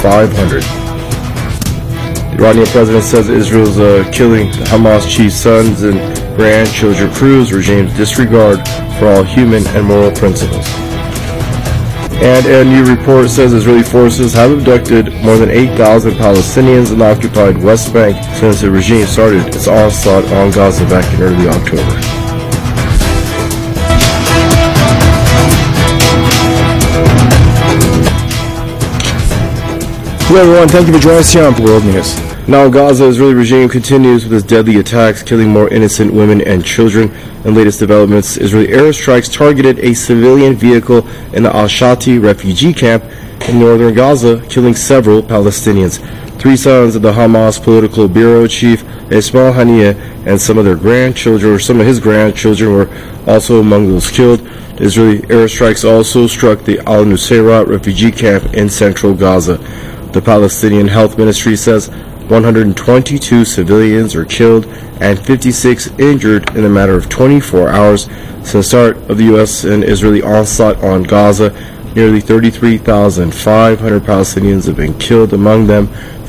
500. The Iranian president says Israel's killing Hamas chief's sons and grandchildren proves the regime's disregard for all human and moral principles. And a new report says Israeli forces have abducted more than 8,000 Palestinians in the occupied West Bank since the regime started its onslaught on Gaza back in early October. Hello everyone, thank you for joining us here on World News. Now Gaza, Israeli regime continues with its deadly attacks, killing more innocent women and children. In latest developments, Israeli airstrikes targeted a civilian vehicle in the Al-Shati refugee camp in northern Gaza, killing several Palestinians. 3 sons of the Hamas political bureau chief, Ismail Haniyeh, and some of his grandchildren were also among those killed. The Israeli airstrikes also struck the Al-Nusayrat refugee camp in central Gaza. The Palestinian Health Ministry says 122 civilians are killed and 56 injured in a matter of 24 hours since the start of the U.S. and Israeli onslaught on Gaza. Nearly 33,500 Palestinians have been killed, among them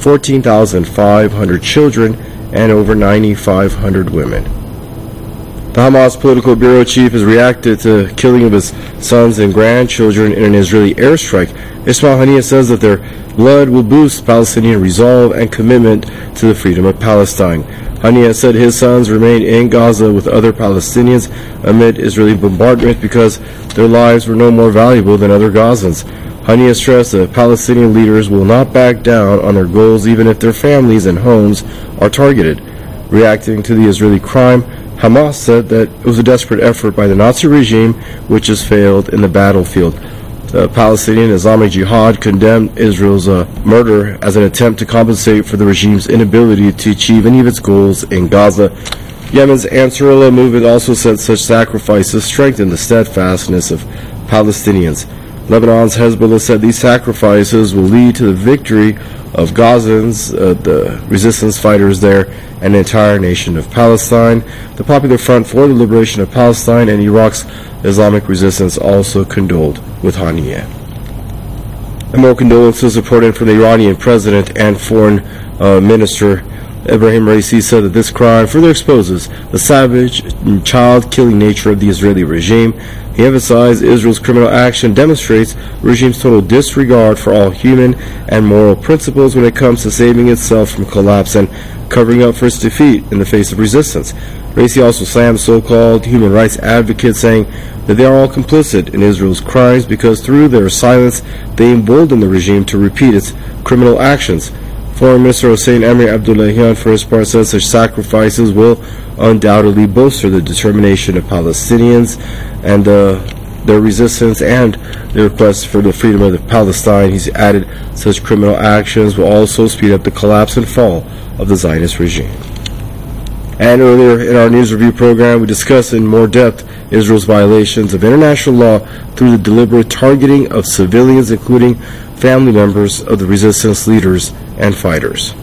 14,500 children and over 9,500 women. The Hamas political bureau chief has reacted to the killing of his sons and grandchildren in an Israeli airstrike. Ismail Haniyeh says that their blood will boost Palestinian resolve and commitment to the freedom of Palestine. Haniyeh said his sons remain in Gaza with other Palestinians amid Israeli bombardment because their lives were no more valuable than other Gazans. Haniyeh stressed that Palestinian leaders will not back down on their goals even if their families and homes are targeted. Reacting to the Israeli crime, Hamas said that it was a desperate effort by the Nazi regime which has failed in the battlefield. The Palestinian Islamic Jihad condemned Israel's murder as an attempt to compensate for the regime's inability to achieve any of its goals in Gaza. Yemen's Ansarullah movement also said such sacrifices strengthen the steadfastness of Palestinians. Lebanon's Hezbollah said these sacrifices will lead to the victory of Gazans, the resistance fighters there, and the entire nation of Palestine. The Popular Front for the Liberation of Palestine and Iraq's Islamic resistance also condoled with Haniyeh. And more condolences reported from the Iranian president and foreign minister Ebrahim Raisi said that this crime further exposes the savage and child-killing nature of the Israeli regime. He emphasized Israel's criminal action demonstrates the regime's total disregard for all human and moral principles when it comes to saving itself from collapse and covering up for its defeat in the face of resistance. Raisi also slammed so-called human rights advocates, saying that they are all complicit in Israel's crimes because through their silence they embolden the regime to repeat its criminal actions. Foreign Minister Hossein Amir-Abdollahian, for his part, says such sacrifices will undoubtedly bolster the determination of Palestinians and their resistance and their request for the freedom of Palestine. He's added such criminal actions will also speed up the collapse and fall of the Zionist regime. And earlier in our news review program, we discussed in more depth Israel's violations of international law through the deliberate targeting of civilians, including family members of the resistance leaders and fighters.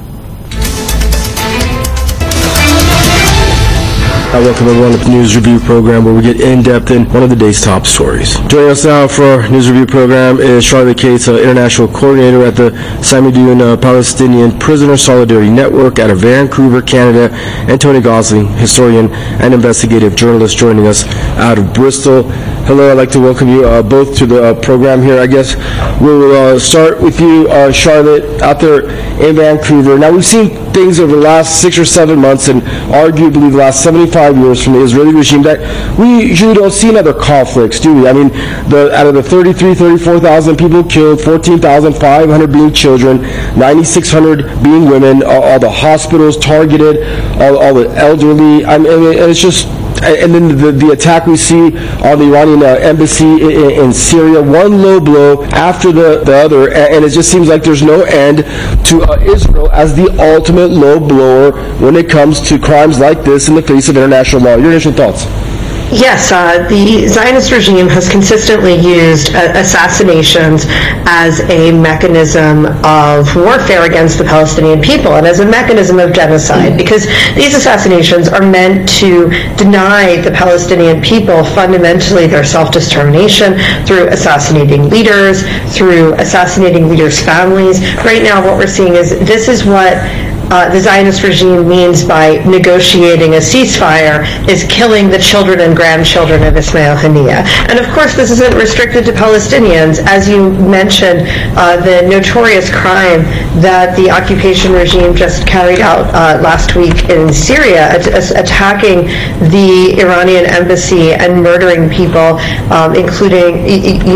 I welcome everyone to the News Review program where we get in-depth in one of the day's top stories. Joining us now for our News Review program is Charlotte Cates, International Coordinator at the Samidoun Palestinian Prisoner Solidarity Network out of Vancouver, Canada, and Tony Gosling, historian and investigative journalist, joining us out of Bristol. Hello, I'd like to welcome you both to the program here. I guess we'll start with you, Charlotte, out there in Vancouver. Now, we've seen things over the last 6 or 7 months and arguably the last 75 years from the Israeli regime that we usually don't see in other conflicts, do we? I mean, out of the 34,000 people killed, 14,500 being children, 9,600 being women, all the hospitals targeted, all the elderly. I mean, and it's just... And then the attack we see on the Iranian embassy in Syria, one low blow after the other, and it just seems like there's no end to Israel as the ultimate low blower when it comes to crimes like this in the face of international law. Your initial thoughts? Yes, the Zionist regime has consistently used assassinations as a mechanism of warfare against the Palestinian people and as a mechanism of genocide, because these assassinations are meant to deny the Palestinian people fundamentally their self-determination through assassinating leaders, through assassinating leaders' families. Right now what we're seeing is this is what the Zionist regime means by negotiating a ceasefire, is killing the children and grandchildren of Ismail Haniyeh. And of course this isn't restricted to Palestinians. As you mentioned, the notorious crime that the occupation regime just carried out last week in Syria, attacking the Iranian embassy and murdering people, including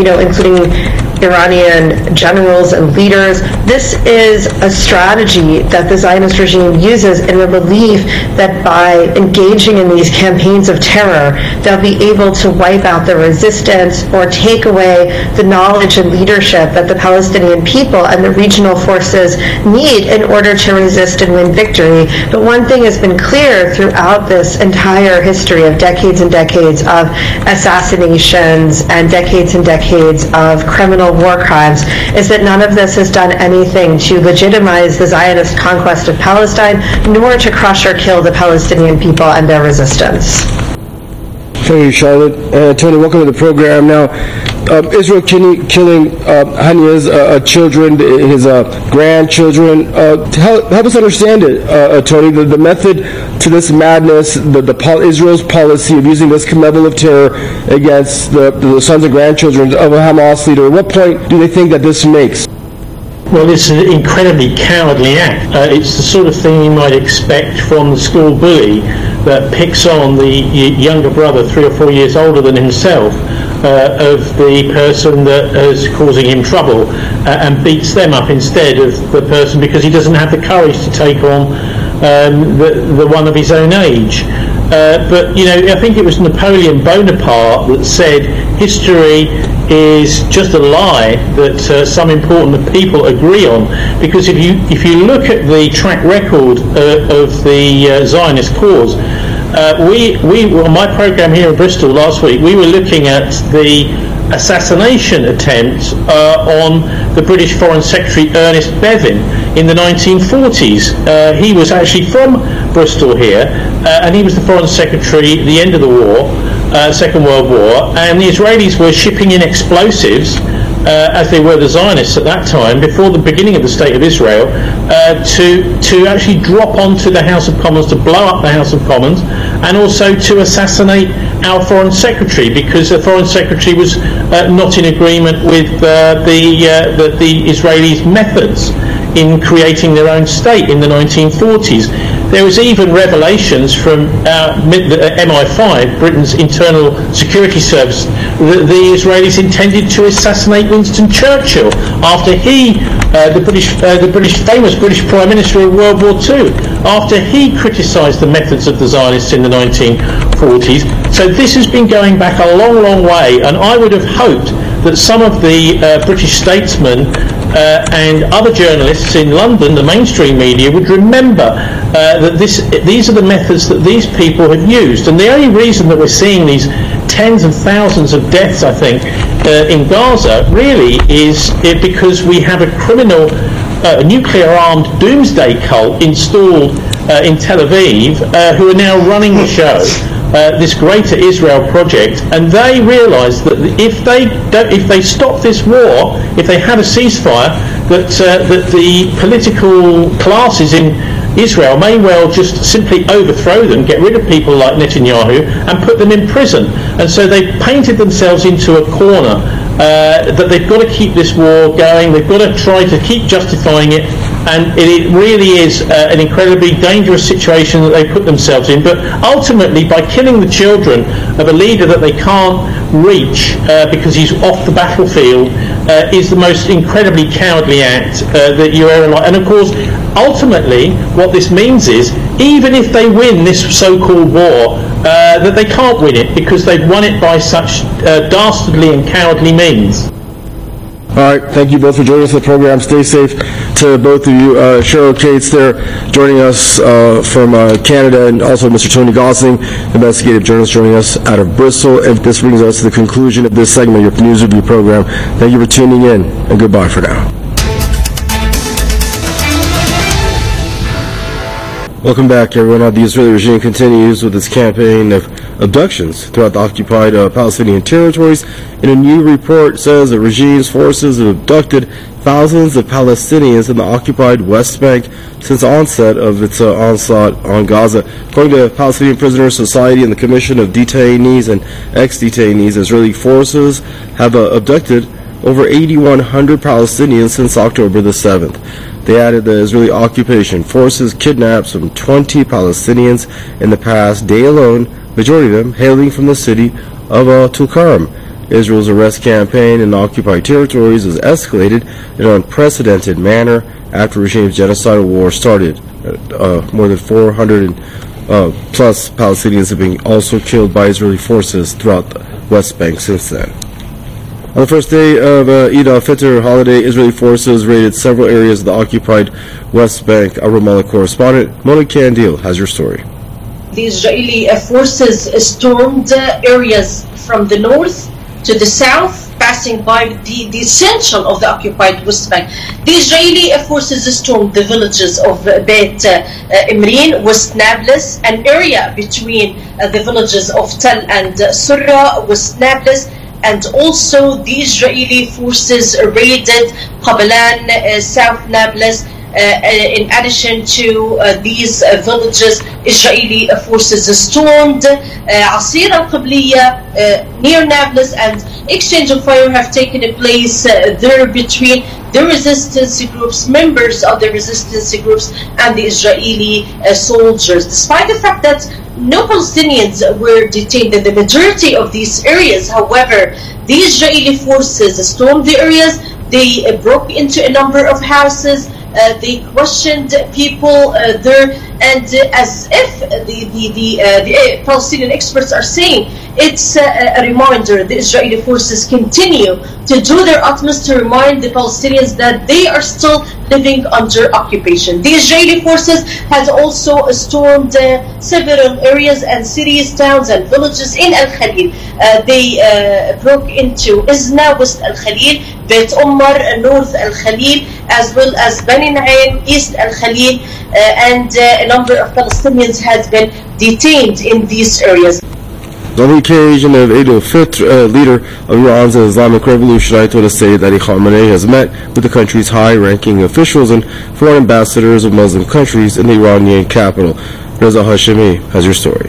Iranian generals and leaders. This is a strategy that the Zionist regime uses in the belief that by engaging in these campaigns of terror, they'll be able to wipe out the resistance or take away the knowledge and leadership that the Palestinian people and the regional forces need in order to resist and win victory. But one thing has been clear throughout this entire history of decades and decades of assassinations and decades of criminal war crimes is that none of this has done anything to legitimize the Zionist conquest of Palestine, nor to crush or kill the Palestinian people and their resistance. Thank you, Charlotte. Tony, welcome to the program. Now, Israel killing Haniyeh's children, his grandchildren. Help us understand it, Tony. The method to this madness, Israel's policy of using this level of terror against the sons and grandchildren of a Hamas leader. At what point do they think that this makes? Well, it's an incredibly cowardly act. It's the sort of thing you might expect from the school bully that picks on the younger brother, 3 or 4 years older than himself, of the person that is causing him trouble, and beats them up instead of the person because he doesn't have the courage to take on the one of his own age. But, I think it was Napoleon Bonaparte that said history is just a lie that some important people agree on, because if you look at the track record of the Zionist cause, we on my program here in Bristol last week, we were looking at the assassination attempt on the British Foreign Secretary Ernest Bevin in the 1940s. He was actually from Bristol here, and he was the Foreign Secretary at the end of the war, Second World War, and the Israelis were shipping in explosives, as they were the Zionists at that time, before the beginning of the State of Israel, to actually drop onto the House of Commons, to blow up the House of Commons, and also to assassinate our Foreign Secretary, because the Foreign Secretary was not in agreement with the Israelis' methods in creating their own state in the 1940s. There was even revelations from MI5, Britain's internal security service, that the Israelis intended to assassinate Winston Churchill after he, the famous British Prime Minister of World War II, after he criticised the methods of the Zionists in the 1940s. So this has been going back a long, long way, and I would have hoped that some of the British statesmen and other journalists in London, the mainstream media, would remember that these are the methods that these people have used. And the only reason that we're seeing these tens of thousands of deaths, I think, in Gaza, really is because we have a criminal, nuclear-armed doomsday cult installed in Tel Aviv, who are now running the show. This Greater Israel project, and they realise that if they stop this war, if they had a ceasefire, that the political classes in Israel may well just simply overthrow them, get rid of people like Netanyahu, and put them in prison. And so they've painted themselves into a corner that they've got to keep this war going, they've got to try to keep justifying it, and it really is an incredibly dangerous situation that they put themselves in. But ultimately, by killing the children of a leader that they can't reach because he's off the battlefield, is the most incredibly cowardly act that you ever like. And of course, ultimately, what this means is, even if they win this so-called war, that they can't win it because they've won it by such dastardly and cowardly means. All right, thank you both for joining us on the program. Stay safe to both of you. Cheryl Cates there joining us from Canada, and also Mr. Tony Gosling, investigative journalist, joining us out of Bristol. And this brings us to the conclusion of this segment of your News Review program. Thank you for tuning in, and goodbye for now. Welcome back, everyone. The Israeli regime continues with its campaign of abductions throughout the occupied Palestinian territories. And a new report says the regime's forces have abducted thousands of Palestinians in the occupied West Bank since the onset of its onslaught on Gaza. According to Palestinian Prisoners Society and the Commission of Detainees and Ex-Detainees, Israeli forces have abducted over 8,100 Palestinians since October the 7th. They added the Israeli occupation forces kidnapped some 20 Palestinians in the past day alone, majority of them hailing from the city of Tulkarm. Israel's arrest campaign in the occupied territories has escalated in an unprecedented manner after the regime's genocidal war started. More than 400 plus Palestinians have been also killed by Israeli forces throughout the West Bank since then. On the first day of Eid al-Fitr holiday, Israeli forces raided several areas of the occupied West Bank. Our Ramallah correspondent, Mona Kandil, has your story. The Israeli forces stormed areas from the north to the south, passing by the central of the occupied West Bank. The Israeli forces stormed the villages of Beit Imrin, West Nablus, an area between the villages of Tel and Surra, West Nablus, and also the Israeli forces raided Qabalan, South Nablus. In addition to these villages, Israeli forces stormed Asir al-Qabliya near Nablus, and exchange of fire have taken place there between the resistance groups, members of the resistance groups, and the Israeli soldiers. Despite the fact that no Palestinians were detained in the majority of these areas, however, the Israeli forces stormed the areas. They broke into a number of houses. They questioned people there, and as if the Palestinian experts are saying, it's a reminder. The Israeli forces continue to do their utmost to remind the Palestinians that they are still living under occupation. The Israeli forces has also stormed several areas and cities, towns and villages in Al-Khalil. They broke into Izna, West Al-Khalil, Beit Umar, North Al-Khalil, as well as Bani Naim, East Al-Khalil, and a number of Palestinians had been detained in these areas. On the occasion of Eid al-Fitr, leader of Iran's Islamic Revolution, Ayatollah Sayyid Ali Khamenei has met with the country's high-ranking officials and foreign ambassadors of Muslim countries in the Iranian capital. Reza Hashemi has your story.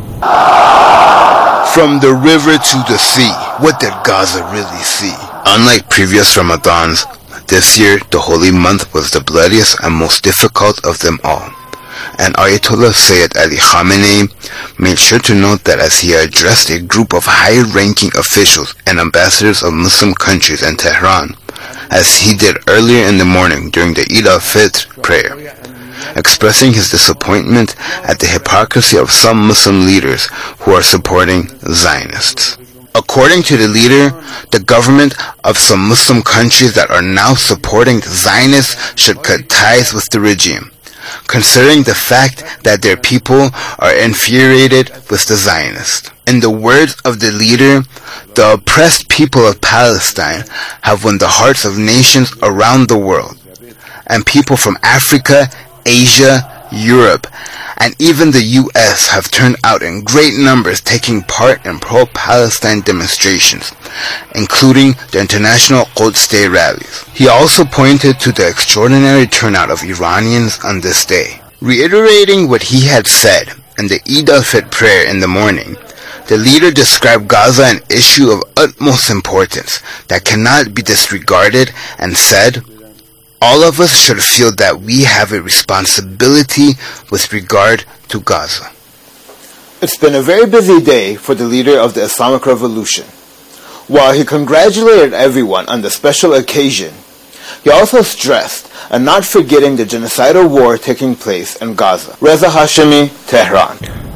From the river to the sea, what did Gaza really see? Unlike previous Ramadans, this year the holy month was the bloodiest and most difficult of them all. And Ayatollah Sayyid Ali Khamenei made sure to note that as he addressed a group of high-ranking officials and ambassadors of Muslim countries in Tehran, as he did earlier in the morning during the Eid al-Fitr prayer, expressing his disappointment at the hypocrisy of some Muslim leaders who are supporting Zionists. According to the leader, the government of some Muslim countries that are now supporting the Zionists should cut ties with the regime, considering the fact that their people are infuriated with the Zionists. In the words of the leader, the oppressed people of Palestine have won the hearts of nations around the world, and people from Africa, Asia, Europe, and even the US have turned out in great numbers taking part in pro-Palestine demonstrations, including the International Quds Day rallies. He also pointed to the extraordinary turnout of Iranians on this day. Reiterating what he had said in the Eid al-Fitr prayer in the morning, the leader described Gaza an issue of utmost importance that cannot be disregarded and said, "All of us should feel that we have a responsibility with regard to Gaza." It's been a very busy day for the leader of the Islamic Revolution. While he congratulated everyone on the special occasion, he also stressed on not forgetting the genocidal war taking place in Gaza. Reza Hashemi, Tehran.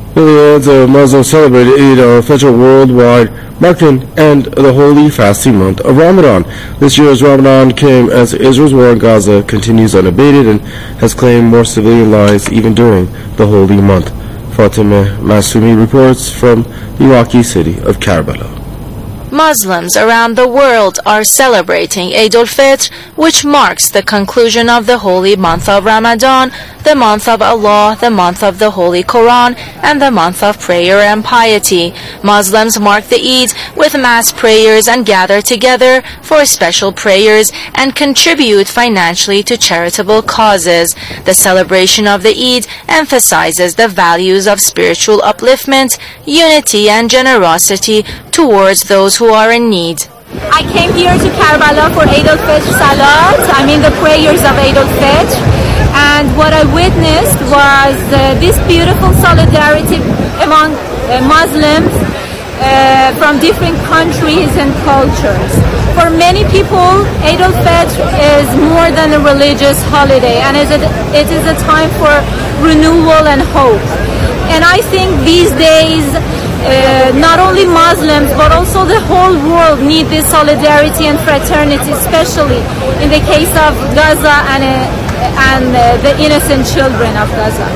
Millions of Muslims celebrated Eid al-Fitr worldwide, marking end of the holy fasting month of Ramadan. This year's Ramadan came as Israel's war in Gaza continues unabated and has claimed more civilian lives even during the holy month. Fatima Masumi reports from the Iraqi city of Karbala. Muslims around the world are celebrating Eid al-Fitr, which marks the conclusion of the holy month of Ramadan, the month of Allah, the month of the Holy Quran, and the month of prayer and piety. Muslims mark the Eid with mass prayers and gather together for special prayers and contribute financially to charitable causes. The celebration of the Eid emphasizes the values of spiritual upliftment, unity, and generosity towards those who are in need. I came here to Karbala for Eid al-Fitr Salat. I mean the prayers of Eid al-Fitr. And what I witnessed was this beautiful solidarity among Muslims from different countries and cultures. For many people, Eid al-Fitr is more than a religious holiday, and it is a time for renewal and hope. And I think these days, not only Muslims, but also the whole world need this solidarity and fraternity, especially in the case of Gaza and the innocent children of Gaza.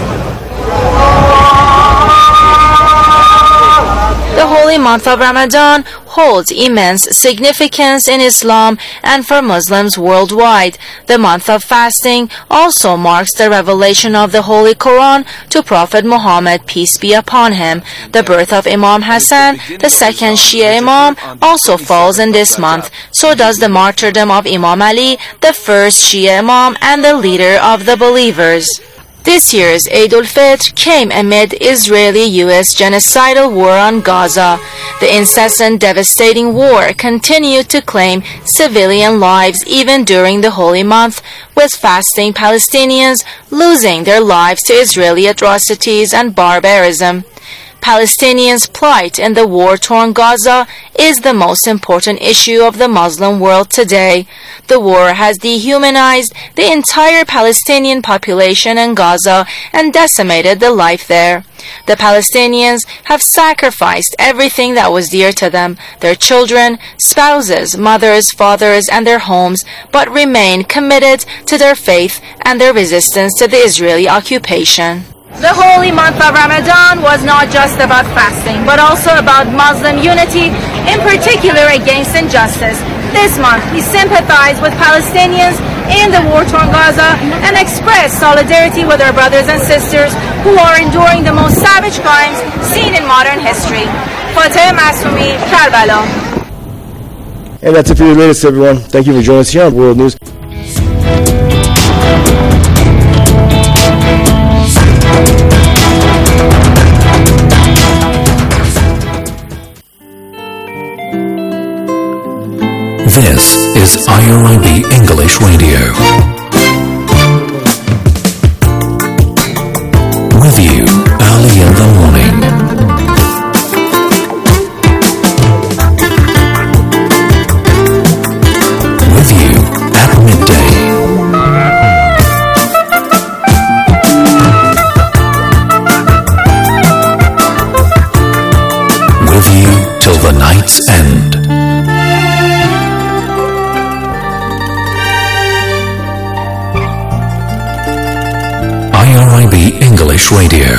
The holy month of Ramadan holds immense significance in Islam and for Muslims worldwide. The month of fasting also marks the revelation of the Holy Quran to Prophet Muhammad, peace be upon him. The birth of Imam Hassan, the second Shia Imam, also falls in this month. So does the martyrdom of Imam Ali, the first Shia Imam and the leader of the believers. This year's Eid al-Fitr came amid Israeli-U.S. genocidal war on Gaza. The incessant devastating war continued to claim civilian lives even during the holy month, with fasting Palestinians losing their lives to Israeli atrocities and barbarism. Palestinians' plight in the war-torn Gaza is the most important issue of the Muslim world today. The war has dehumanized the entire Palestinian population in Gaza and decimated the life there. The Palestinians have sacrificed everything that was dear to them, their children, spouses, mothers, fathers, and their homes, but remain committed to their faith and their resistance to the Israeli occupation. The holy month of Ramadan was not just about fasting, but also about Muslim unity, in particular against injustice. This month, we sympathize with Palestinians in the war-torn Gaza and express solidarity with our brothers and sisters who are enduring the most savage crimes seen in modern history. Fatima Masumi, Karbala. And that's it for your latest, everyone. Thank you for joining us here on World News. This is IRIB English Radio. With you early in the morning. With you at midday. With you till the night's end. IRIB English Radio.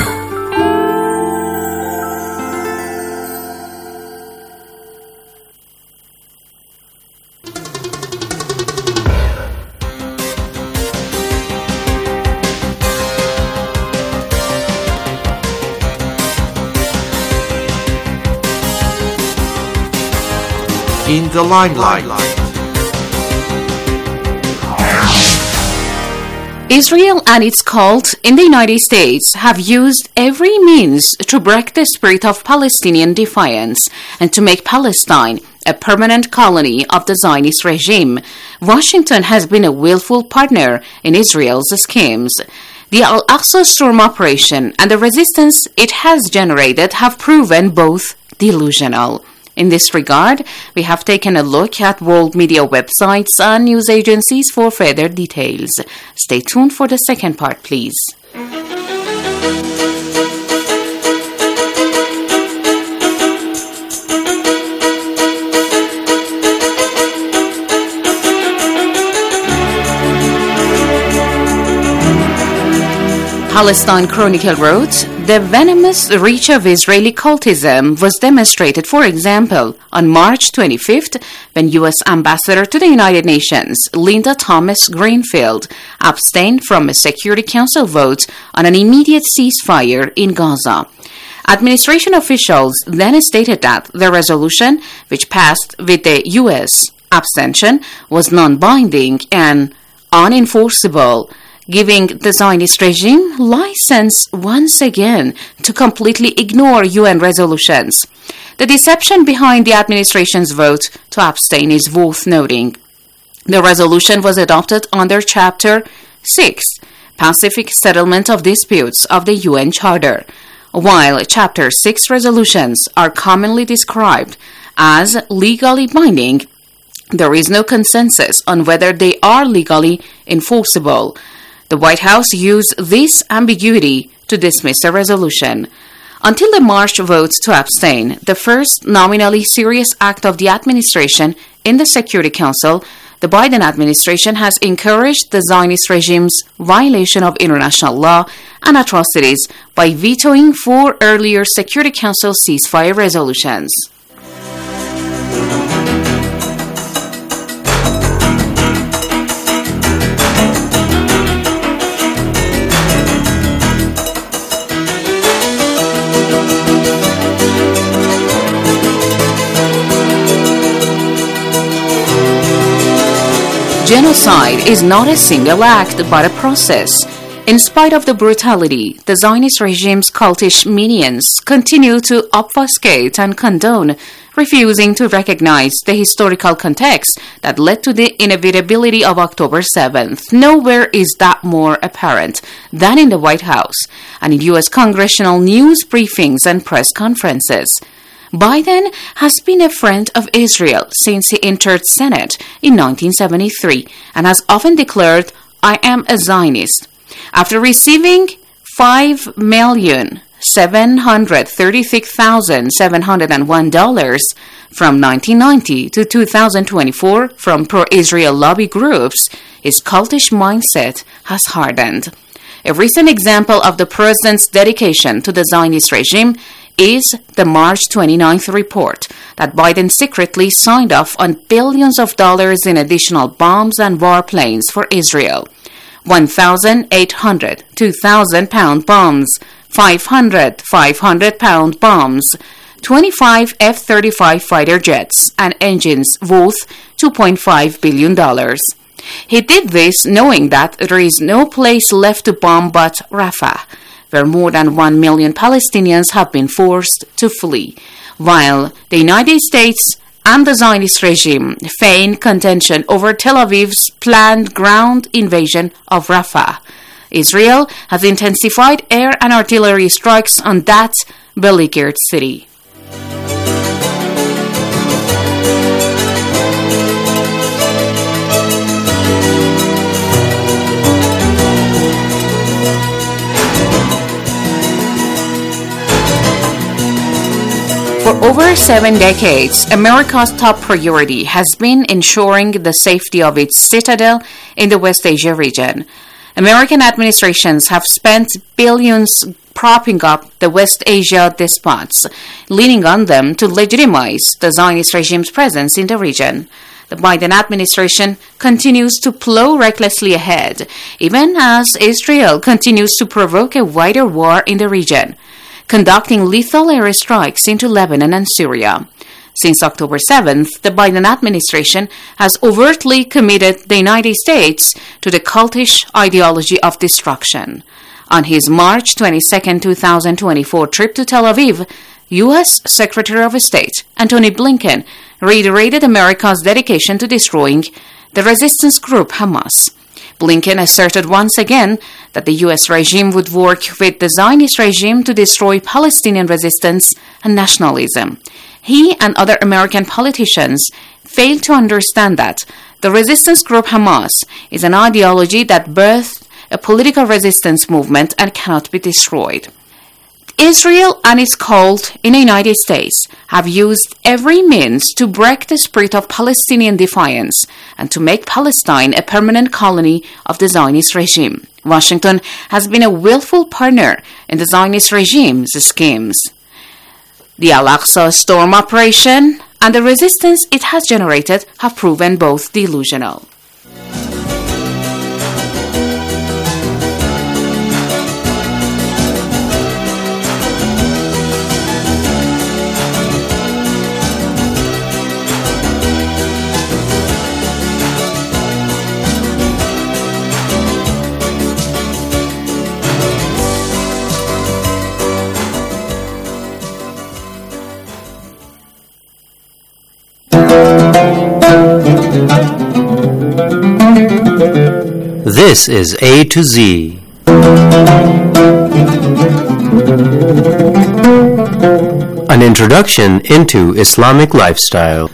In the limelight. Israel and its cult in the United States have used every means to break the spirit of Palestinian defiance and to make Palestine a permanent colony of the Zionist regime. Washington has been a willful partner in Israel's schemes. The Al-Aqsa storm operation and the resistance it has generated have proven both delusional. In this regard, we have taken a look at world media websites and news agencies for further details. Stay tuned for the second part, please. Palestine Chronicle wrote, the venomous reach of Israeli cultism was demonstrated, for example, on March 25th, when U.S. Ambassador to the United Nations, Linda Thomas Greenfield, abstained from a Security Council vote on an immediate ceasefire in Gaza. Administration officials then stated that the resolution, which passed with the U.S. abstention, was non-binding and unenforceable, giving the Zionist regime license once again to completely ignore UN resolutions. The deception behind the administration's vote to abstain is worth noting. The resolution was adopted under Chapter 6, Pacific Settlement of Disputes of the UN Charter. While Chapter 6 resolutions are commonly described as legally binding, there is no consensus on whether they are legally enforceable. The White House used this ambiguity to dismiss the resolution. Until the March vote to abstain, the first nominally serious act of the administration in the Security Council, the Biden administration has encouraged the Zionist regime's violation of international law and atrocities by vetoing 4 earlier Security Council ceasefire resolutions. Genocide is not a single act, but a process. In spite of the brutality, the Zionist regime's cultish minions continue to obfuscate and condone, refusing to recognize the historical context that led to the inevitability of October 7th. Nowhere is that more apparent than in the White House and in U.S. congressional news briefings and press conferences. Biden has been a friend of Israel since he entered Senate in 1973 and has often declared, "I am a Zionist." After receiving $5,736,701 from 1990 to 2024 from pro-Israel lobby groups, his cultish mindset has hardened. A recent example of the president's dedication to the Zionist regime is the March 29th report that Biden secretly signed off on billions of dollars in additional bombs and warplanes for Israel. 1,800 2,000-pound bombs, 500 500-pound bombs, 25 F-35 fighter jets, and engines worth $2.5 billion. He did this knowing that there is no place left to bomb but Rafah, where more than 1 million Palestinians have been forced to flee, while the United States and the Zionist regime feign contention over Tel Aviv's planned ground invasion of Rafah. Israel has intensified air and artillery strikes on that beleaguered city. For over 7 decades, America's top priority has been ensuring the safety of its citadel in the West Asia region. American administrations have spent billions propping up the West Asia despots, leaning on them to legitimize the Zionist regime's presence in the region. The Biden administration continues to plow recklessly ahead, even as Israel continues to provoke a wider war in the region, conducting lethal airstrikes into Lebanon and Syria. Since October 7th, the Biden administration has overtly committed the United States to the cultish ideology of destruction. On his March 22, 2024 trip to Tel Aviv, U.S. Secretary of State Antony Blinken reiterated America's dedication to destroying the resistance group Hamas. Blinken asserted once again that the U.S. regime would work with the Zionist regime to destroy Palestinian resistance and nationalism. He and other American politicians failed to understand that the resistance group Hamas is an ideology that birthed a political resistance movement and cannot be destroyed. Israel and its cult in the United States have used every means to break the spirit of Palestinian defiance and to make Palestine a permanent colony of the Zionist regime. Washington has been a willful partner in the Zionist regime's schemes. The Al-Aqsa storm operation and the resistance it has generated have proven both delusional. This is A to Z. An introduction into Islamic lifestyle.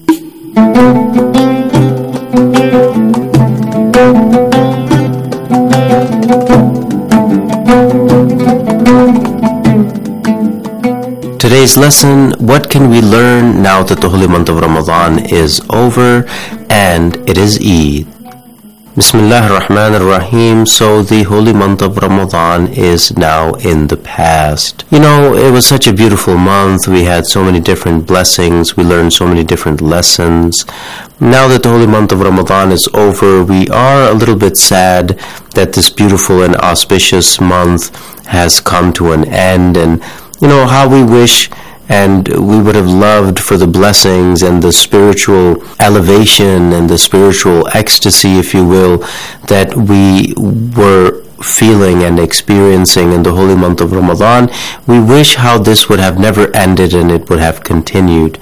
Today's lesson, what can we learn now that the holy month of Ramadan is over and it is Eid? Bismillah ar-Rahman ar-Rahim. So the holy month of Ramadan is now in the past. You know, it was such a beautiful month. We had so many different blessings. We learned so many different lessons. Now that the holy month of Ramadan is over, we are a little bit sad that this beautiful and auspicious month has come to an end. And you know, how we wish and we would have loved for the blessings and the spiritual elevation and the spiritual ecstasy, if you will, that we were feeling and experiencing in the holy month of Ramadan. We wish how this would have never ended and it would have continued.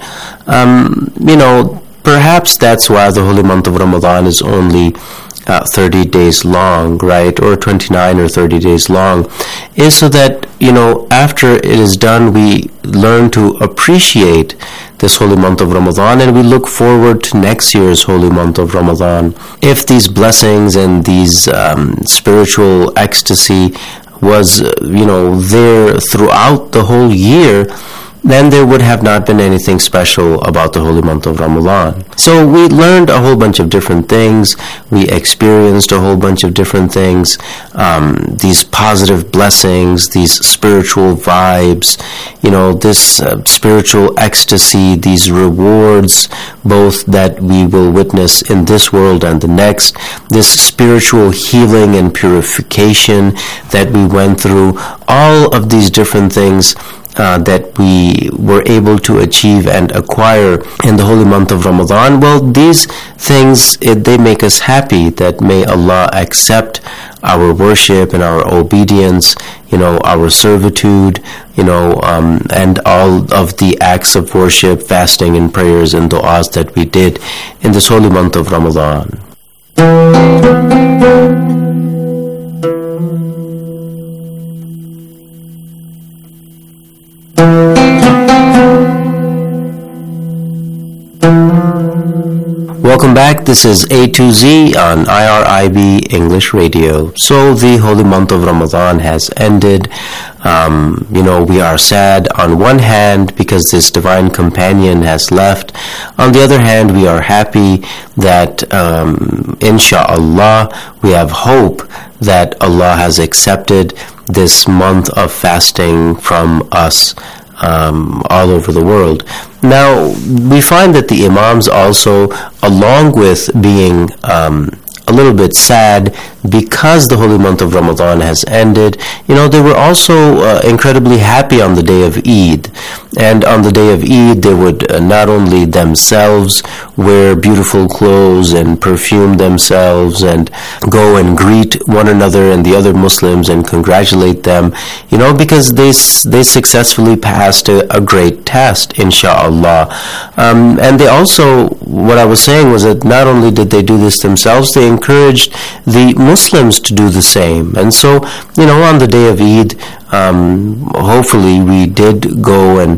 You know, perhaps that's why the holy month of Ramadan is only 30 days long, right, or 29 or 30 days long, is so that, you know, after it is done, we learn to appreciate this holy month of Ramadan and we look forward to next year's holy month of Ramadan. If these blessings and these spiritual ecstasy was, you know, there throughout the whole year, then there would have not been anything special about the holy month of Ramadan. So we learned a whole bunch of different things. We experienced a whole bunch of different things. These positive blessings, these spiritual vibes, you know, this spiritual ecstasy, these rewards, both that we will witness in this world and the next, this spiritual healing and purification that we went through, all of these different things that we were able to achieve and acquire in the holy month of Ramadan. Well, these things, they make us happy. That may Allah accept our worship and our obedience, you know, our servitude, you know, and all of the acts of worship, fasting and prayers and du'as that we did in this holy month of Ramadan. Welcome back. This is A to Z on IRIB English Radio. So the holy month of Ramadan has ended. You know, we are sad on one hand because this divine companion has left. On the other hand, we are happy that insha'Allah, we have hope that Allah has accepted this month of fasting from us all over the world. Now, we find that the Imams also, along with being a little bit sad because the holy month of Ramadan has ended, you know, they were also incredibly happy on the day of Eid. And on the day of Eid, they would not only themselves wear beautiful clothes and perfume themselves and go and greet one another and the other Muslims and congratulate them, you know, because they successfully passed a great test, insha'Allah. And they also, what I was saying was that not only did they do this themselves, they encouraged the Muslims to do the same. And so, you know, on the day of Eid, hopefully we did go and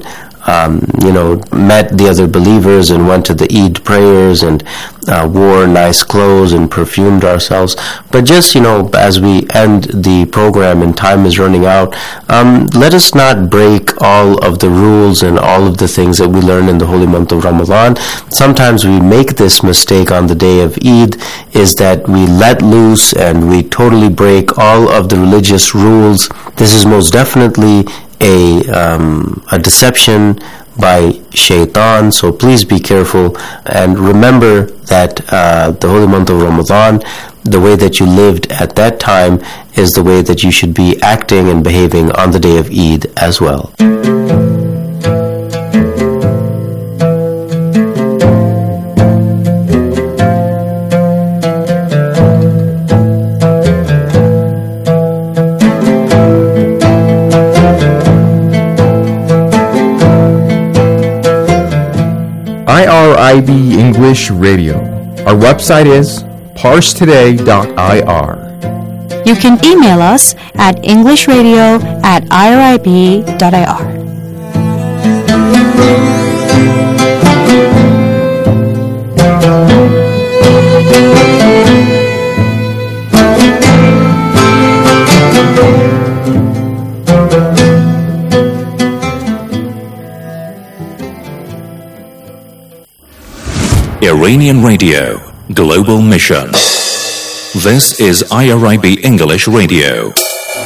met the other believers and went to the Eid prayers and wore nice clothes and perfumed ourselves. But just, as we end the program and time is running out, let us not break all of the rules and all of the things that we learn in the holy month of Ramadan. Sometimes we make this mistake on the day of Eid, is that we let loose and we totally break all of the religious rules. This is most definitely a deception by shaitan, so please be careful and remember that the holy month of Ramadan, the way that you lived at that time is the way that you should be acting and behaving on the day of Eid as well. IRIB English Radio. Our website is parstoday.ir. You can email us at englishradio@irib.ir. Iranian Radio, Global Mission. This is IRIB English Radio.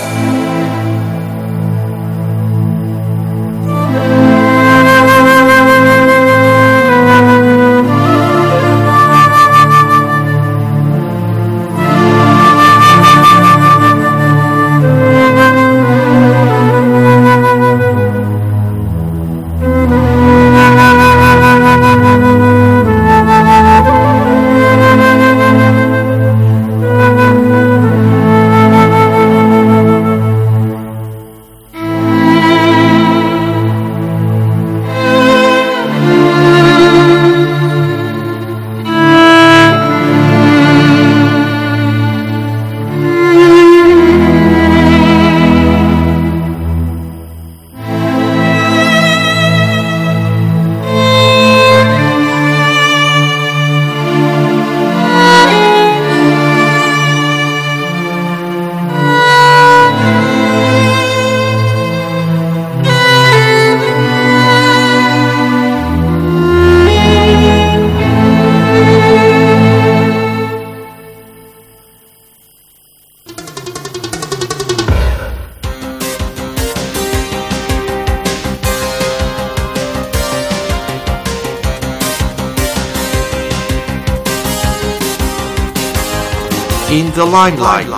In the limelight.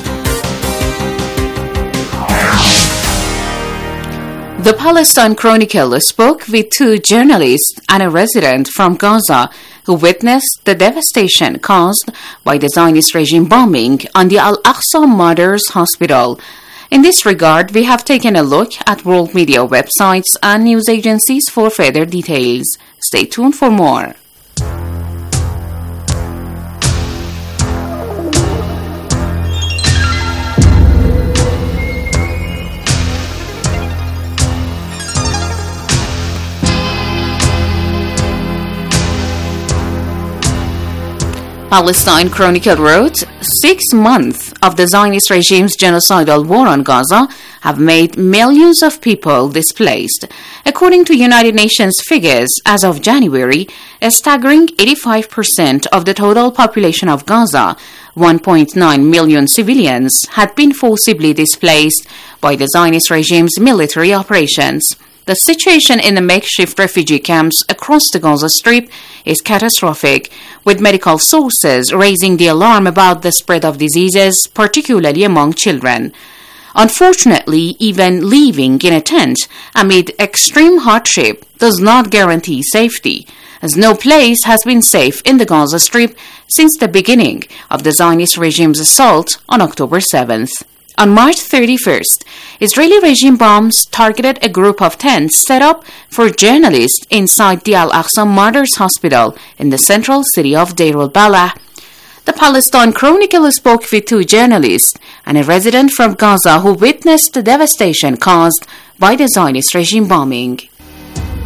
The Palestine Chronicle spoke with two journalists and a resident from Gaza who witnessed the devastation caused by the Zionist regime bombing on the Al-Aqsa Mothers Hospital. In this regard, we have taken a look at world media websites and news agencies for further details. Stay tuned for more. Palestine Chronicle wrote, 6 months of the Zionist regime's genocidal war on Gaza have made millions of people displaced. According to United Nations figures, as of January, a staggering 85% of the total population of Gaza, 1.9 million civilians, had been forcibly displaced by the Zionist regime's military operations. The situation in the makeshift refugee camps across the Gaza Strip is catastrophic, with medical sources raising the alarm about the spread of diseases, particularly among children. Unfortunately, even living in a tent amid extreme hardship does not guarantee safety, as no place has been safe in the Gaza Strip since the beginning of the Zionist regime's assault on October 7th. On March 31st, Israeli regime bombs targeted a group of tents set up for journalists inside the Al-Aqsa Mothers Hospital in the central city of Deir al-Balah. The Palestine Chronicle spoke with two journalists and a resident from Gaza who witnessed the devastation caused by the Zionist regime bombing.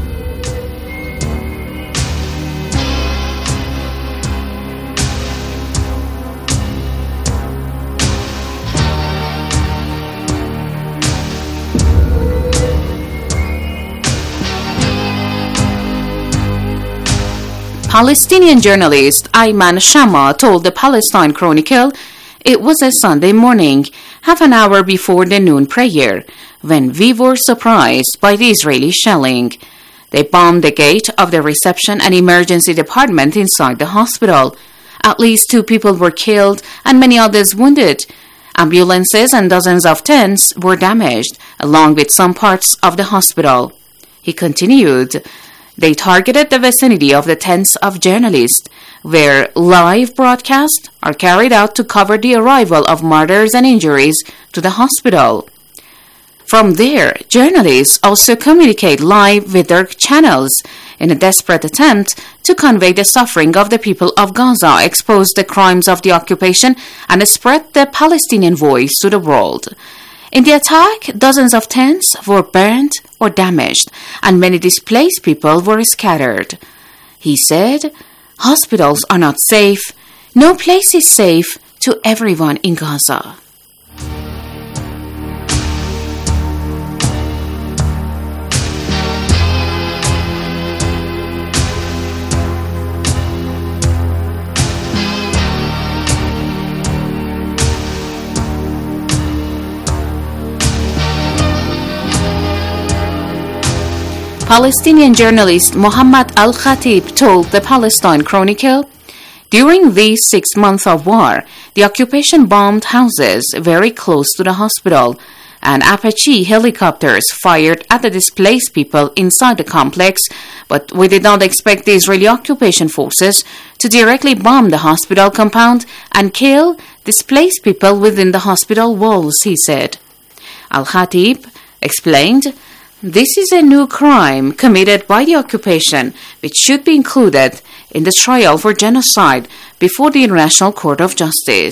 Palestinian journalist Ayman Shama told the Palestine Chronicle it was a Sunday morning, half an hour before the noon prayer, when we were surprised by the Israeli shelling. They bombed the gate of the reception and emergency department inside the hospital. At least 2 people were killed and many others wounded. Ambulances and dozens of tents were damaged, along with some parts of the hospital. He continued, they targeted the vicinity of the tents of journalists, where live broadcasts are carried out to cover the arrival of martyrs and injuries to the hospital. From there, journalists also communicate live with their channels in a desperate attempt to convey the suffering of the people of Gaza, expose the crimes of the occupation, and spread the Palestinian voice to the world. In the attack, dozens of tents were burned or damaged, and many displaced people were scattered. He said, hospitals are not safe. No place is safe to everyone in Gaza. Palestinian journalist Muhammad Al-Khatib told the Palestine Chronicle, during these 6 months of war, the occupation bombed houses very close to the hospital, and Apache helicopters fired at the displaced people inside the complex, but we did not expect the Israeli occupation forces to directly bomb the hospital compound and kill displaced people within the hospital walls, he said. Al-Khatib explained, this is a new crime committed by the occupation, which should be included in the trial for genocide before the International Court of Justice.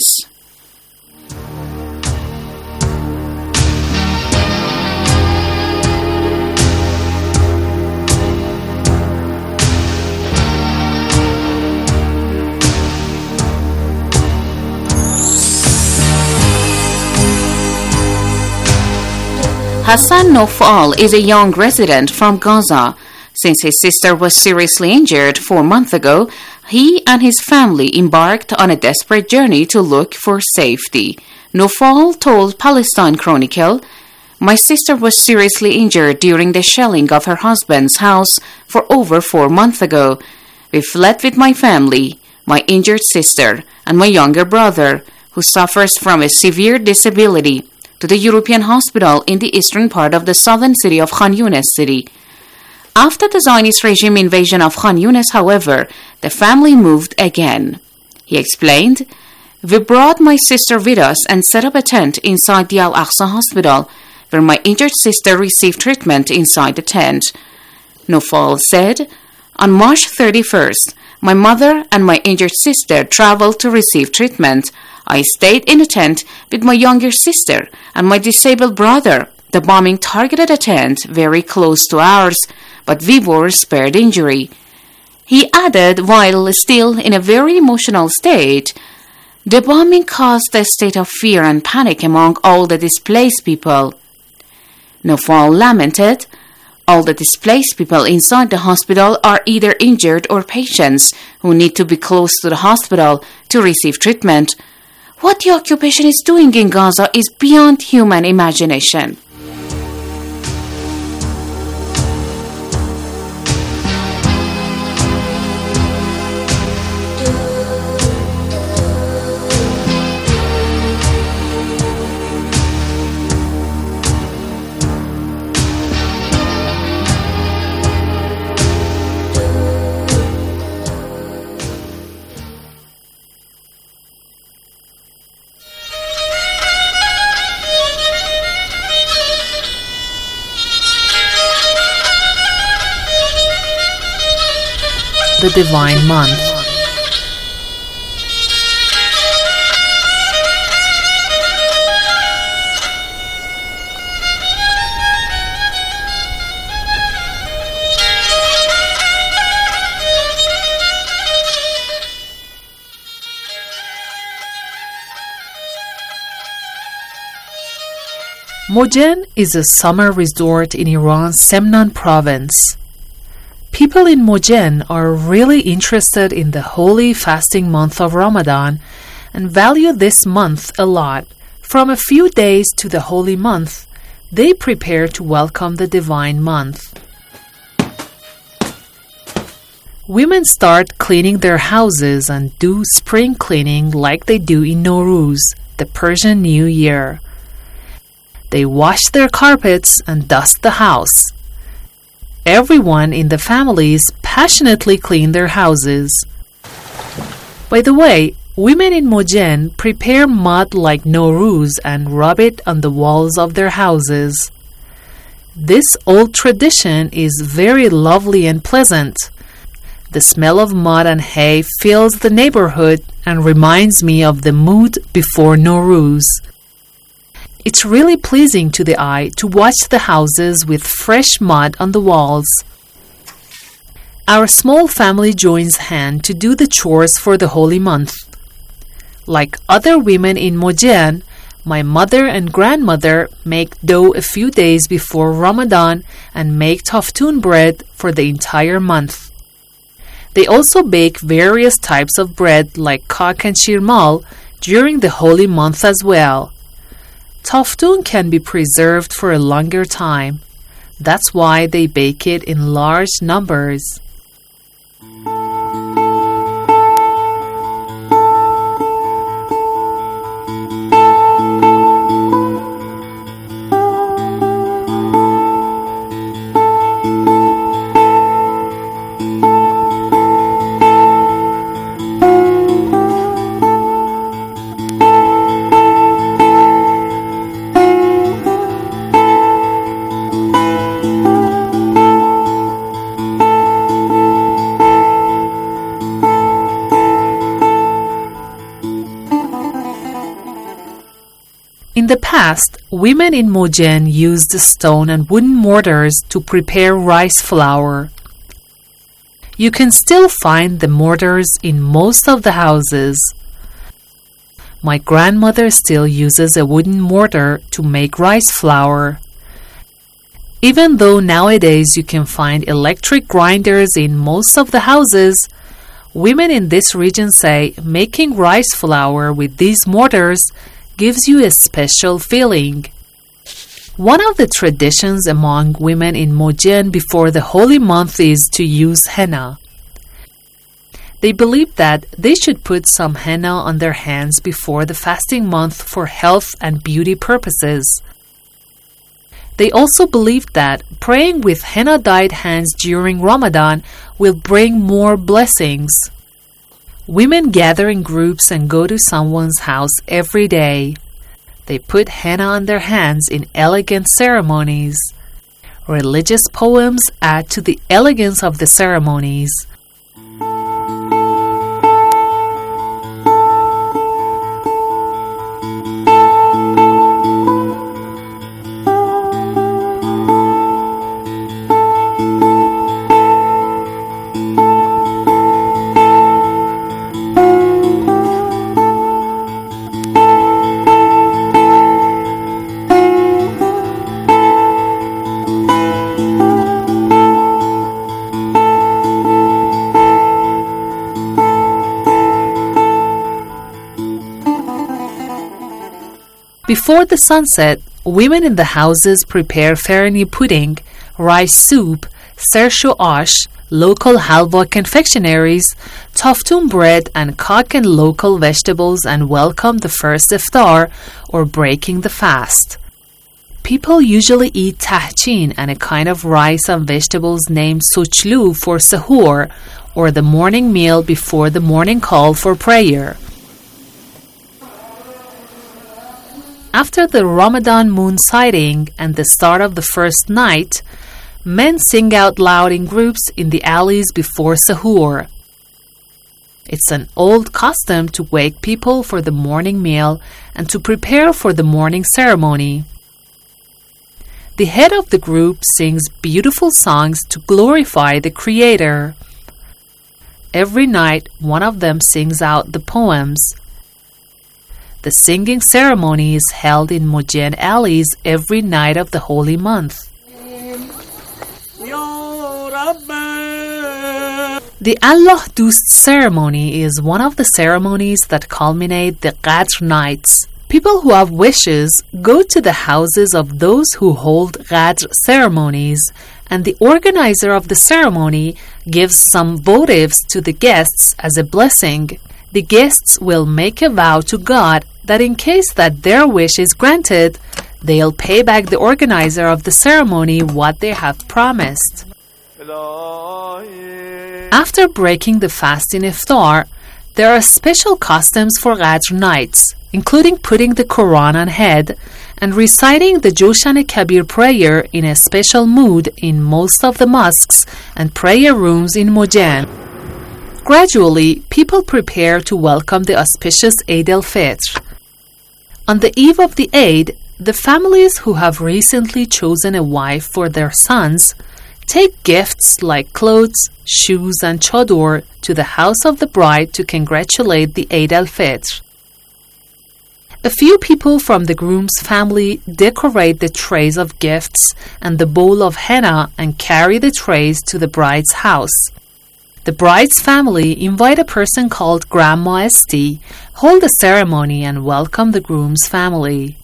Hassan Nofal is a young resident from Gaza. Since his sister was seriously injured 4 months ago, he and his family embarked on a desperate journey to look for safety. Nofal told Palestine Chronicle, my sister was seriously injured during the shelling of her husband's house for over 4 months ago. We fled with my family, my injured sister, and my younger brother, who suffers from a severe disability, to the European hospital in the eastern part of the southern city of Khan Yunis city. After the Zionist regime invasion of Khan Yunis, however, the family moved again. He explained, we brought my sister with us and set up a tent inside the Al-Aqsa hospital, where my injured sister received treatment inside the tent. Nofal said, on March 31st, my mother and my injured sister traveled to receive treatment. I stayed in a tent with my younger sister and my disabled brother. The bombing targeted a tent very close to ours, but we were spared injury. He added, while still in a very emotional state, the bombing caused a state of fear and panic among all the displaced people. Nofal lamented, all the displaced people inside the hospital are either injured or patients who need to be close to the hospital to receive treatment. What the occupation is doing in Gaza is beyond human imagination. The Divine Month. Mojen is a summer resort in Iran's Semnan province. People in Mojen are really interested in the holy fasting month of Ramadan and value this month a lot. From a few days to the holy month, they prepare to welcome the divine month. Women start cleaning their houses and do spring cleaning like they do in Nowruz, the Persian New Year. They wash their carpets and dust the house. Everyone in the families passionately clean their houses. By the way, women in Mojen prepare mud like Nowruz and rub it on the walls of their houses. This old tradition is very lovely and pleasant. The smell of mud and hay fills the neighborhood and reminds me of the mood before Nowruz. It's really pleasing to the eye to watch the houses with fresh mud on the walls. Our small family joins hand to do the chores for the holy month. Like other women in Mojen, my mother and grandmother make dough a few days before Ramadan and make taftoon bread for the entire month. They also bake various types of bread like kak and shirmal during the holy month as well. Taftoon can be preserved for a longer time. That's why they bake it in large numbers. In the past, women in Mojen used stone and wooden mortars to prepare rice flour. You can still find the mortars in most of the houses. My grandmother still uses a wooden mortar to make rice flour. Even though nowadays you can find electric grinders in most of the houses, women in this region say making rice flour with these mortars gives you a special feeling. One of the traditions among women in Mojen before the holy month is to use henna. They believe that they should put some henna on their hands before the fasting month for health and beauty purposes. They also believe that praying with henna-dyed hands during Ramadan will bring more blessings. Women gather in groups and go to someone's house every day. They put henna on their hands in elegant ceremonies. Religious poems add to the elegance of the ceremonies. Before the sunset, women in the houses prepare farni pudding, rice soup, sersho ash, local halwa confectionaries, taftoon bread and kak and local vegetables and welcome the first iftar or breaking the fast. People usually eat tahchin and a kind of rice and vegetables named suchlu for sahur or the morning meal before the morning call for prayer. After the Ramadan moon sighting and the start of the first night, men sing out loud in groups in the alleys before sahur. It's an old custom to wake people for the morning meal and to prepare for the morning ceremony. The head of the group sings beautiful songs to glorify the Creator. Every night, one of them sings out the poems. The singing ceremony is held in Mojen alleys every night of the holy month. The Allah Dost ceremony is one of the ceremonies that culminate the Qadr nights. People who have wishes go to the houses of those who hold Qadr ceremonies, and the organizer of the ceremony gives some votives to the guests as a blessing. The guests will make a vow to God that in case that their wish is granted, they'll pay back the organizer of the ceremony what they have promised. After breaking the fast in iftar, there are special customs for Qadr nights, including putting the Quran on head and reciting the Joshan Kabir prayer in a special mood in most of the mosques and prayer rooms in Mojan. Gradually, people prepare to welcome the auspicious Eid al-Fitr. On the eve of the Eid, the families who have recently chosen a wife for their sons take gifts like clothes, shoes, and chador to the house of the bride to congratulate the Eid al-Fitr. A few people from the groom's family decorate the trays of gifts and the bowl of henna and carry the trays to the bride's house. The bride's family invite a person called Grandma Esti, hold a ceremony, and welcome the groom's family.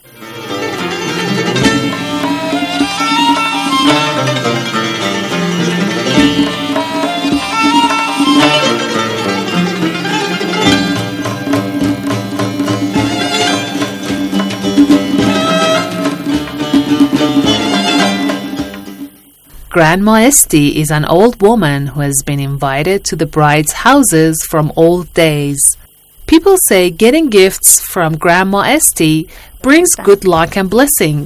Grandma Esti is an old woman who has been invited to the bride's houses from old days. People say getting gifts from Grandma Esti brings good luck and blessings.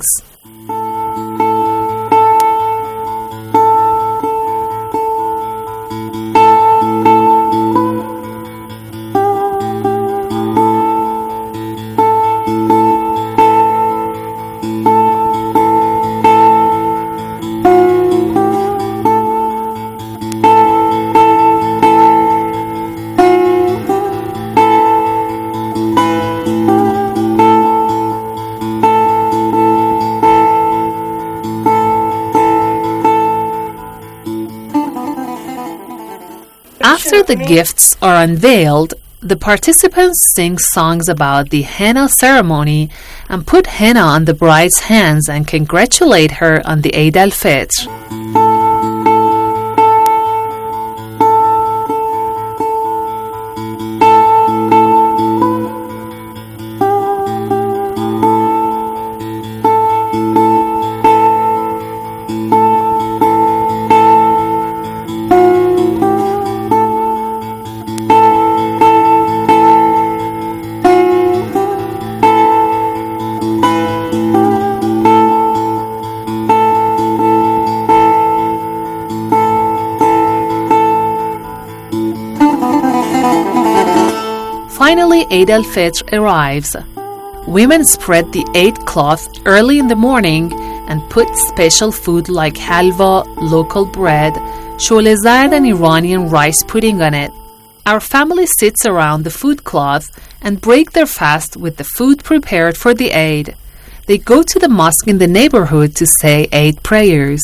After the gifts are unveiled, the participants sing songs about the henna ceremony and put henna on the bride's hands and congratulate her on the Eid al-Fitr. Finally, Eid al-Fitr arrives. Women spread the Eid cloth early in the morning and put special food like halwa, local bread, shole zard and Iranian rice pudding on it. Our family sits around the food cloth and break their fast with the food prepared for the Eid. They go to the mosque in the neighborhood to say Eid prayers.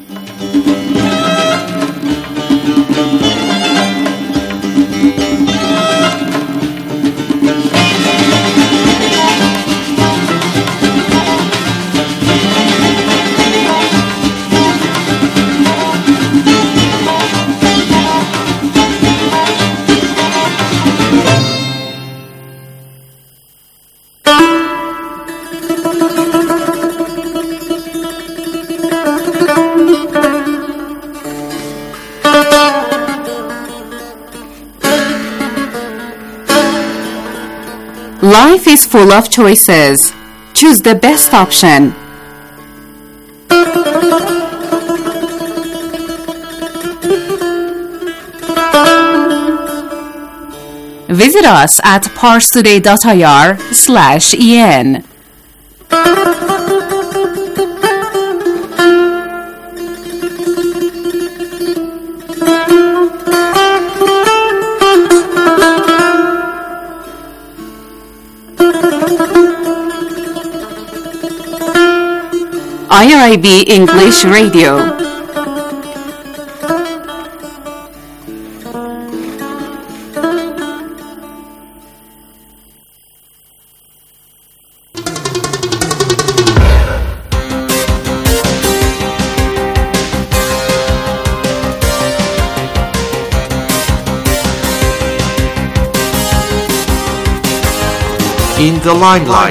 Life is full of choices. Choose the best option. Visit us at parstoday.ir/en. IRIB English Radio. In the limelight.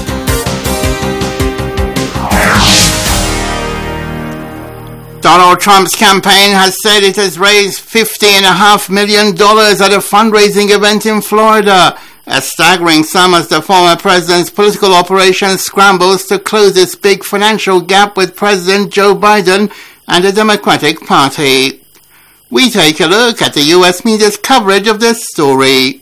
Donald Trump's campaign has said it has raised $50.5 million at a fundraising event in Florida, a staggering sum as the former president's political operation scrambles to close its big financial gap with President Joe Biden and the Democratic Party. We take a look at the U.S. media's coverage of this story.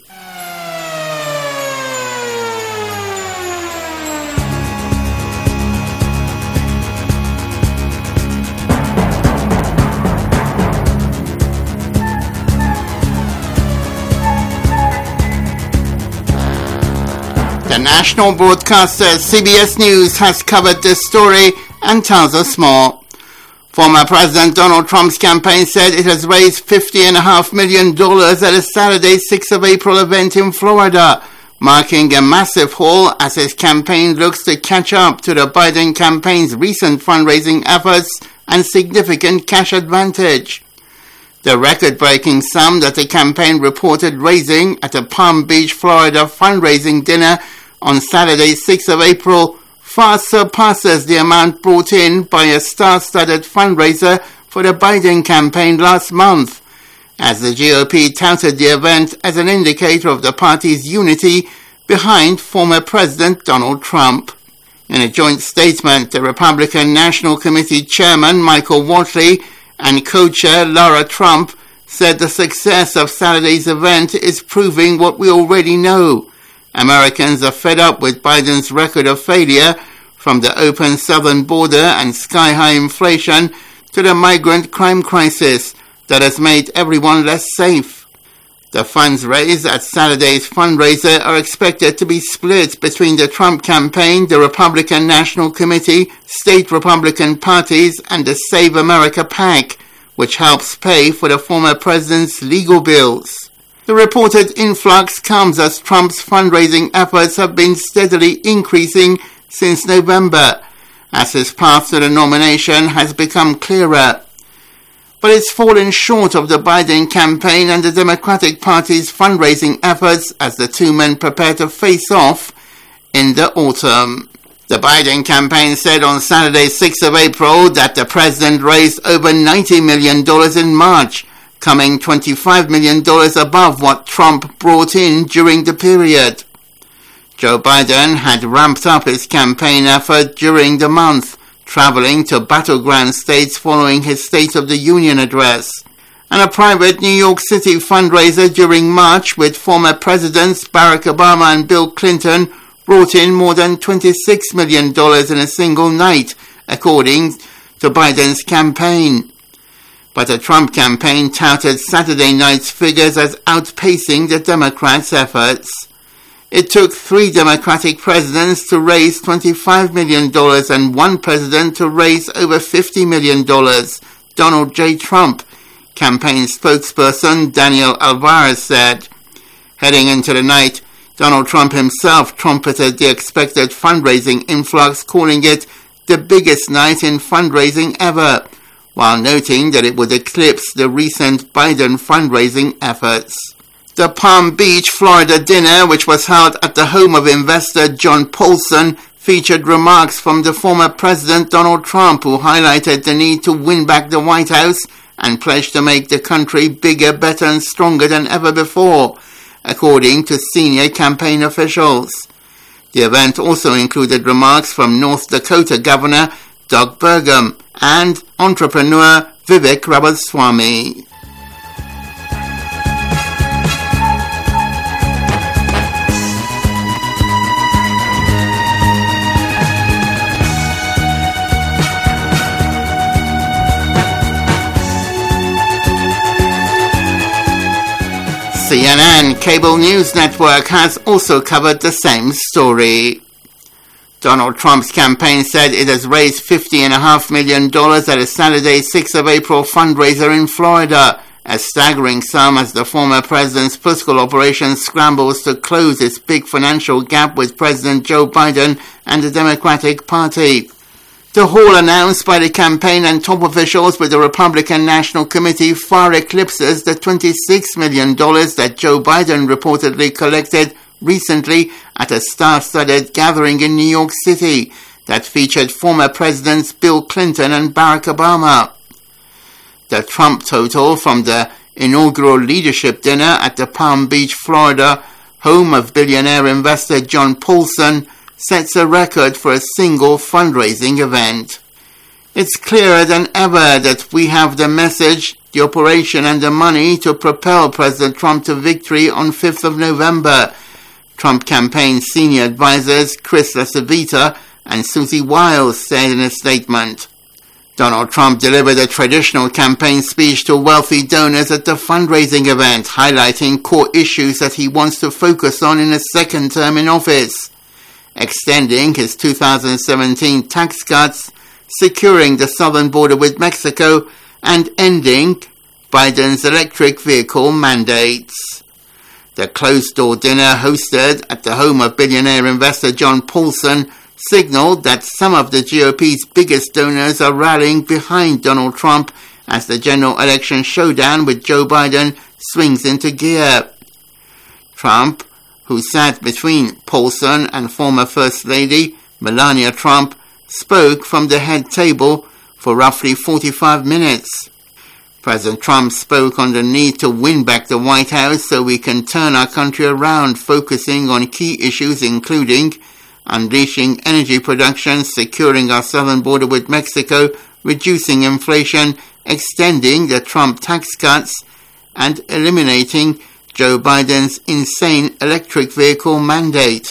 The national broadcaster CBS News has covered this story and tells us more. Former President Donald Trump's campaign said it has raised $50.5 million at a Saturday, 6th of April event in Florida, marking a massive haul as his campaign looks to catch up to the Biden campaign's recent fundraising efforts and significant cash advantage. The record-breaking sum that the campaign reported raising at a Palm Beach, Florida fundraising dinner on Saturday, 6th of April, far surpasses the amount brought in by a star-studded fundraiser for the Biden campaign last month, as the GOP touted the event as an indicator of the party's unity behind former President Donald Trump. In a joint statement, the Republican National Committee Chairman Michael Whatley and co-chair Lara Trump said the success of Saturday's event is proving what we already know. Americans are fed up with Biden's record of failure, from the open southern border and sky-high inflation to the migrant crime crisis that has made everyone less safe. The funds raised at Saturday's fundraiser are expected to be split between the Trump campaign, the Republican National Committee, state Republican parties, and the Save America PAC, which helps pay for the former president's legal bills. The reported influx comes as Trump's fundraising efforts have been steadily increasing since November, as his path to the nomination has become clearer. But it's fallen short of the Biden campaign and the Democratic Party's fundraising efforts as the two men prepare to face off in the autumn. The Biden campaign said on Saturday, 6th of April, that the president raised over $90 million in March, coming $25 million above what Trump brought in during the period. Joe Biden had ramped up his campaign effort during the month, traveling to battleground states following his State of the Union address. And a private New York City fundraiser during March with former presidents Barack Obama and Bill Clinton brought in more than $26 million in a single night, according to Biden's campaign. But the Trump campaign touted Saturday night's figures as outpacing the Democrats' efforts. It took 3 Democratic presidents to raise $25 million and 1 president to raise over $50 million, Donald J. Trump, campaign spokesperson Daniel Alvarez said. Heading into the night, Donald Trump himself trumpeted the expected fundraising influx, calling it the biggest night in fundraising ever, while noting that it would eclipse the recent Biden fundraising efforts. The Palm Beach, Florida dinner, which was held at the home of investor John Paulson, featured remarks from the former President Donald Trump, who highlighted the need to win back the White House and pledged to make the country bigger, better, and stronger than ever before, according to senior campaign officials. The event also included remarks from North Dakota Governor Doug Burgum and entrepreneur Vivek Ramaswamy. CNN cable news network has also covered the same story. Donald Trump's campaign said it has raised $50.5 million at a Saturday, 6th of April fundraiser in Florida, a staggering sum as the former president's political operation scrambles to close its big financial gap with President Joe Biden and the Democratic Party. The haul announced by the campaign and top officials with the Republican National Committee far eclipses the $26 million that Joe Biden reportedly collected recently at a star-studded gathering in New York City that featured former Presidents Bill Clinton and Barack Obama. The Trump total from the inaugural leadership dinner at the Palm Beach, Florida, home of billionaire investor John Paulson, sets a record for a single fundraising event. It's clearer than ever that we have the message, the operation and the money to propel President Trump to victory on 5th of November, Trump campaign senior advisors Chris LaCivita and Susie Wiles said in a statement. Donald Trump delivered a traditional campaign speech to wealthy donors at the fundraising event, highlighting core issues that he wants to focus on in a second term in office, extending his 2017 tax cuts, securing the southern border with Mexico, and ending Biden's electric vehicle mandates. The closed-door dinner hosted at the home of billionaire investor John Paulson signaled that some of the GOP's biggest donors are rallying behind Donald Trump as the general election showdown with Joe Biden swings into gear. Trump, who sat between Paulson and former First Lady Melania Trump, spoke from the head table for roughly 45 minutes. President Trump spoke on the need to win back the White House so we can turn our country around, focusing on key issues including unleashing energy production, securing our southern border with Mexico, reducing inflation, extending the Trump tax cuts, and eliminating Joe Biden's insane electric vehicle mandate.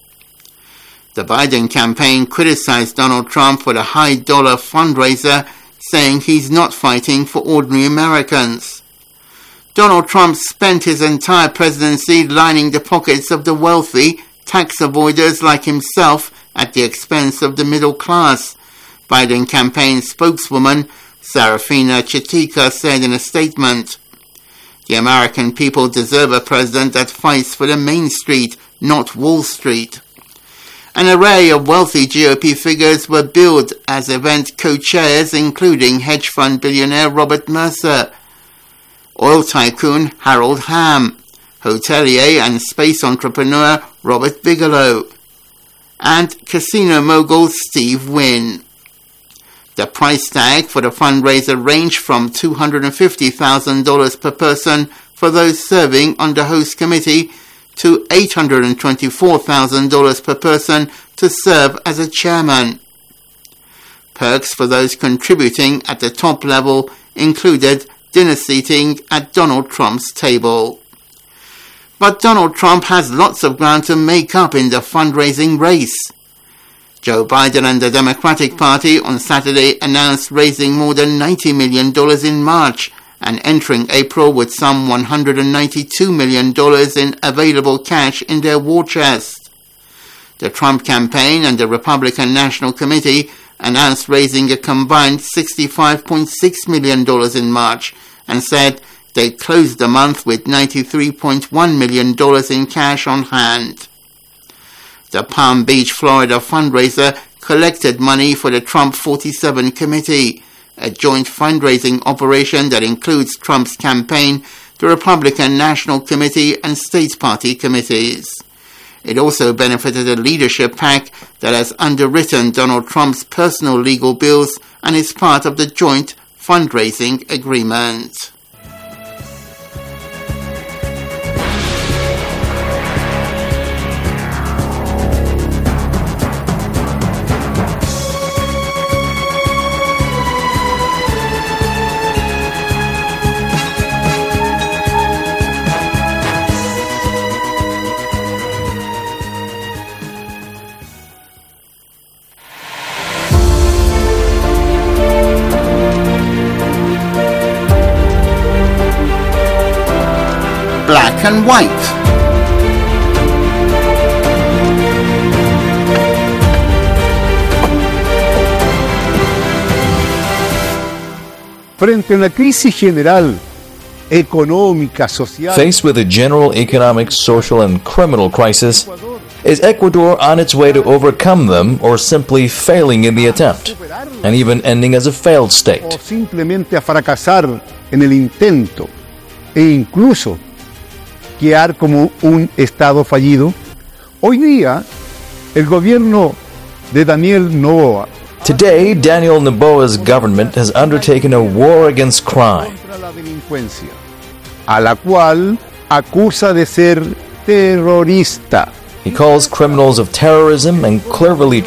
The Biden campaign criticized Donald Trump for the high-dollar fundraiser, saying he's not fighting for ordinary Americans. Donald Trump spent his entire presidency lining the pockets of the wealthy, tax avoiders like himself at the expense of the middle class, Biden campaign spokeswoman Sarafina Chitika said in a statement. The American people deserve a president that fights for the Main Street, not Wall Street. An array of wealthy GOP figures were billed as event co-chairs, including hedge fund billionaire Robert Mercer, oil tycoon Harold Hamm, hotelier and space entrepreneur Robert Bigelow, and casino mogul Steve Wynn. The price tag for the fundraiser ranged from $250,000 per person for those serving on the host committee to $824,000 per person to serve as a chairman. Perks for those contributing at the top level included dinner seating at Donald Trump's table. But Donald Trump has lots of ground to make up in the fundraising race. Joe Biden and the Democratic Party on Saturday announced raising more than $90 million in March and entering April with some $192 million in available cash in their war chest. The Trump campaign and the Republican National Committee announced raising a combined $65.6 million in March and said they closed the month with $93.1 million in cash on hand. The Palm Beach, Florida fundraiser collected money for the Trump 47 Committee, a joint fundraising operation that includes Trump's campaign, the Republican National Committee, and State Party committees. It also benefited a leadership PAC that has underwritten Donald Trump's personal legal bills and is part of the joint fundraising agreement. Black and white. Frente a una crisis general, económica, social. Faced with a general economic, social, and criminal crisis, is Ecuador on its way to overcome them or simply failing in the attempt, and even ending as a failed state? O simplemente a fracasar en el intento, e incluso quedar como un Estado fallido, Hoy día, el gobierno de Daniel Noboa Today, Daniel Noboa's government has undertaken a war against crime, contra la delincuencia, a la cual acusa de ser terrorista. He calls criminals of terrorism and cleverly